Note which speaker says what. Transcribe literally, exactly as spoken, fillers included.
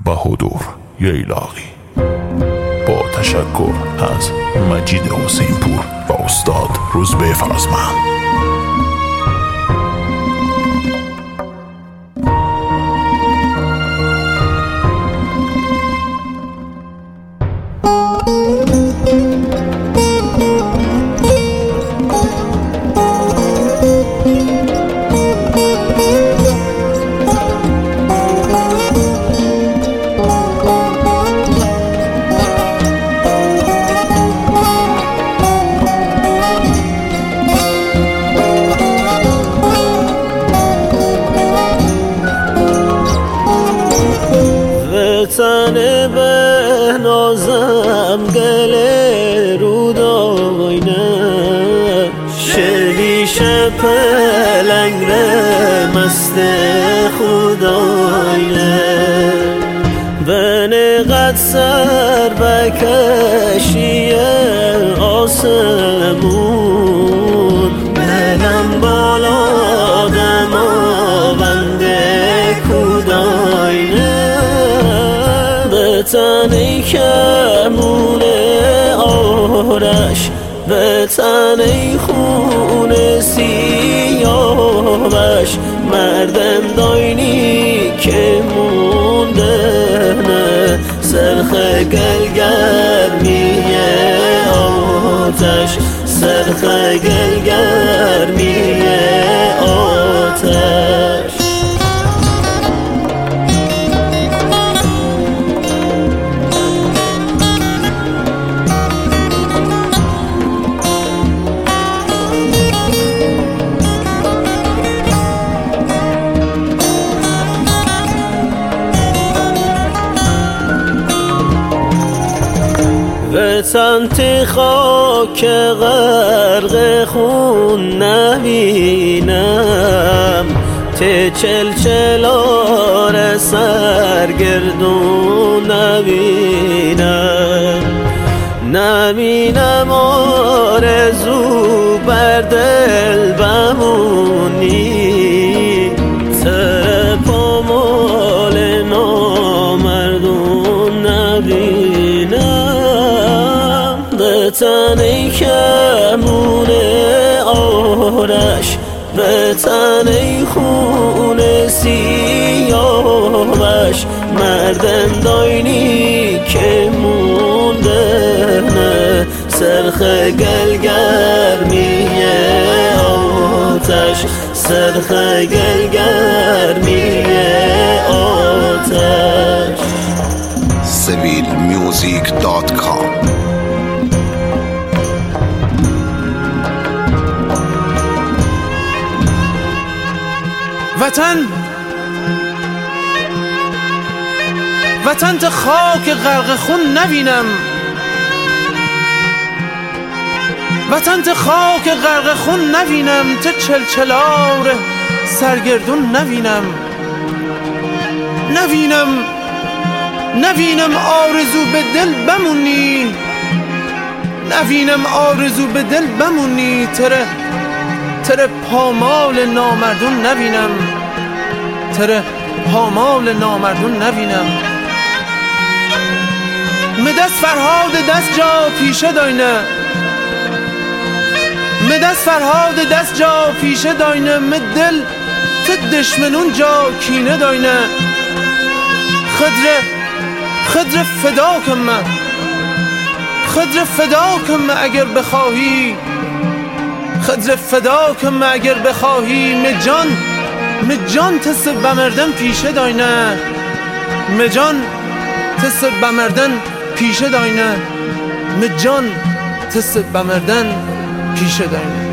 Speaker 1: با حضور ییلاقی. با تشکر از مجید حسین پور و استاد روزبه فرزمند.
Speaker 2: تنه به نازم گله رو داینه شلیش پلنگ مست خداینه به نقد سر بکشی آسمون دلم بالا دما بنده کوداینه تنی کمونه آرش به تنی خون سیاوش مردم داینی که مونده نه سرخ گلگرمی آتش سرخ گلگرمی آتش وطن تی خاک غرق خون نبینم تی چلچلار سرگردون نبینم نبینم آرزو بر دل بمونی سر پامال نامردون نبینم به تنی کمونه آرش به تنی خون سیاوش مردم داینی که مونده نه سرخ گلگرمی آتش سرخ گلگرمی آتش.
Speaker 3: سویل میوزیک دات کام.
Speaker 4: وطن وطن ته خاک غرق خون نبینم وطن ته خاک غرق خون نبینم ته چلچلار سرگردون نبینم نبینم نبینم آرزو به دل بمونی نبینم آرزو به دل بمونی تره تره پامال نامردون نبینم تره پامال نامردون نبینم مدست فرهاد دست جا پیشه داینه مدست فرهاد دست جا پیشه داینه مدل ت دشمنون جا کینه داینه خدر خدر فدا کم خدر فدا کم اگر بخواهی خدر فدا کم اگر بخواهی مجان مجان تس بمردن پیشه داینه مجان تس بمردن پیشه داینه مجان تس بمردن پیشه داینه.